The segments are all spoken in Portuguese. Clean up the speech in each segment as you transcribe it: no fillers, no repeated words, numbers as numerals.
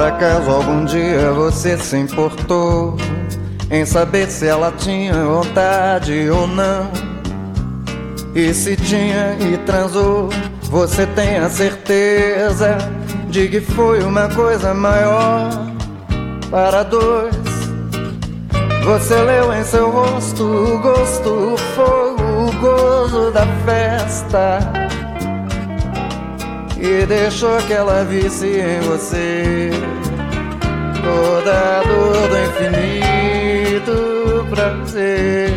acaso algum dia você se importou em saber se ela tinha vontade ou não? E se tinha e transou, você tem a certeza de que foi uma coisa maior para dois? Você leu em seu rosto o gosto, o fogo, o gozo da festa e deixou que ela visse em você toda a dor do infinito prazer.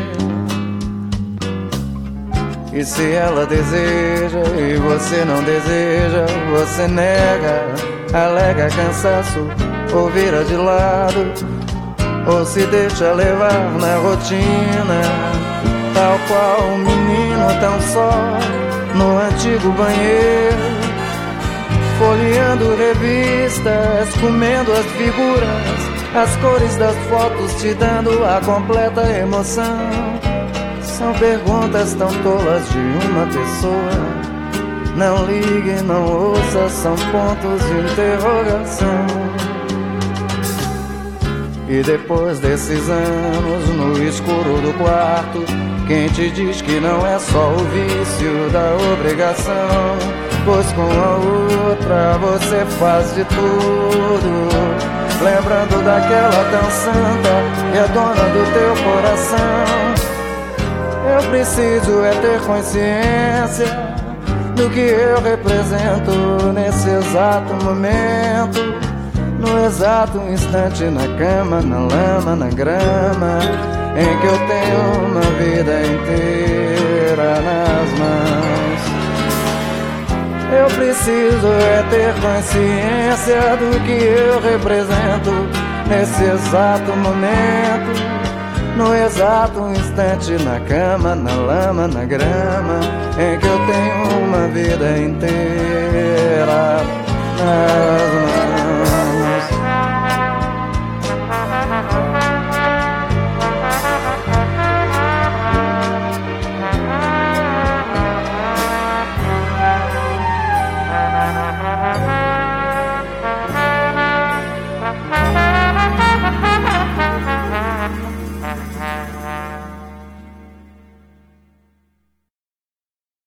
E se ela deseja e você não deseja, você nega, alega cansaço ou vira de lado, ou se deixa levar na rotina, tal qual um menino tão só no antigo banheiro, folheando revistas, comendo as figuras, as cores das fotos, te dando a completa emoção. São perguntas tão tolas de uma pessoa. Não ligue, não ouça, são pontos de interrogação. E depois desses anos no escuro do quarto, quem te diz que não é só o vício da obrigação? Pois com a outra você faz de tudo, lembrando daquela tão santa que é dona do teu coração. Eu preciso é ter consciência do que eu represento nesse exato momento, no exato instante, na cama, na lama, na grama, em que eu tenho uma vida inteira nas mãos. Eu preciso é ter consciência do que eu represento nesse exato momento, no exato instante, na cama, na lama, na grama, em que eu tenho uma vida inteira nas